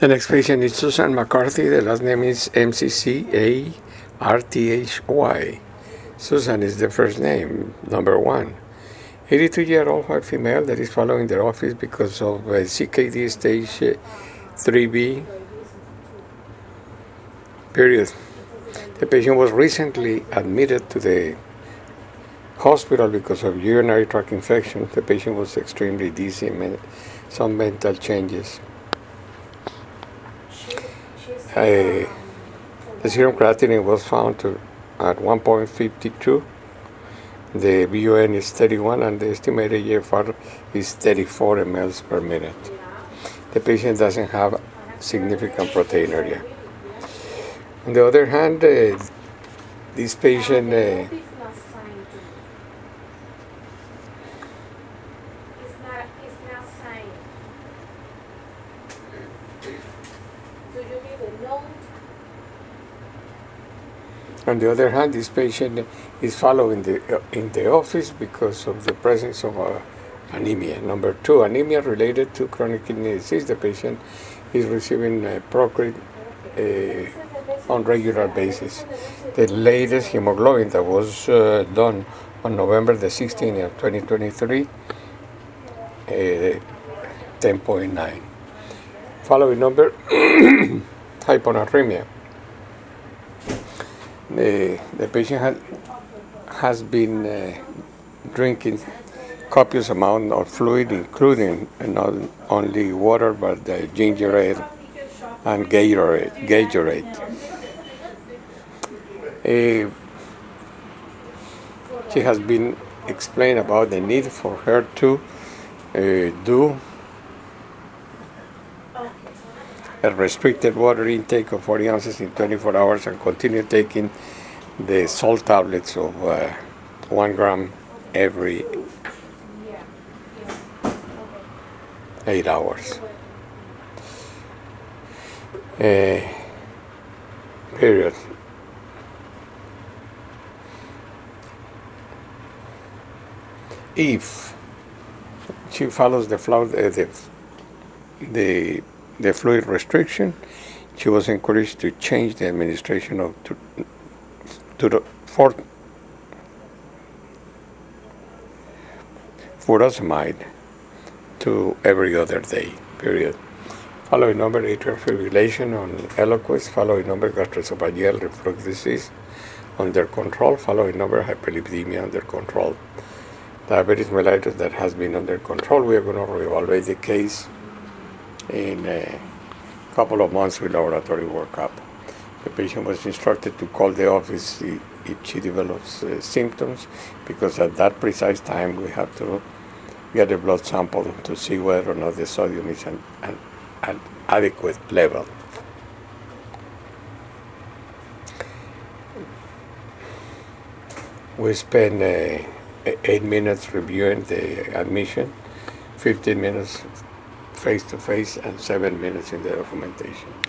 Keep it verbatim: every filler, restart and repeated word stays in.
The next patient is Susan McCarthy. The last name is M C C A R T H Y. Susan is the first name, number one. eighty-two-year-old white female that is following their office because of uh, C K D stage uh, three B. Period. The patient was recently admitted to the hospital because of urinary tract infection. The patient was extremely dizzy, some mental changes. Uh, the serum creatinine was found to, at one point five two. The B U N is thirty-one and the estimated E F R is thirty-four milliliters per minute. The patient doesn't have significant proteinuria. On the other hand, uh, this patient uh, On the other hand, this patient is following the, uh, in the office because of the presence of uh, anemia. Number two, anemia related to chronic kidney disease. The patient is receiving uh, Procrit uh, on regular basis. The latest hemoglobin that was uh, done on November the sixteenth of twenty twenty-three, uh, ten point nine. Following number, hyponatremia. The, the patient has, has been uh, drinking copious amount of fluid, including not only water, but the ginger ale and Gatorade. Gatorade. Uh, she has been explained about the need for her to uh, do a restricted water intake of forty ounces in twenty-four hours and continue taking the salt tablets of uh, one gram every eight hours. Uh, period. If she follows the flow, uh, the the the fluid restriction, she was encouraged to change the administration of to, to the for, furosemide to every other day, period. Following number, atrial fibrillation on Eliquis. Following number, gastroesophageal reflux disease under control. Following number, hyperlipidemia under control. Diabetes mellitus that has been under control. We are going to reevaluate the case in a couple of months with laboratory workup. The patient was instructed to call the office if she develops uh, symptoms, because at that precise time we have to get a blood sample to see whether or not the sodium is an, an, an adequate level. We spent uh, eight minutes reviewing the admission, fifteen minutes face-to-face, and seven minutes in the documentation.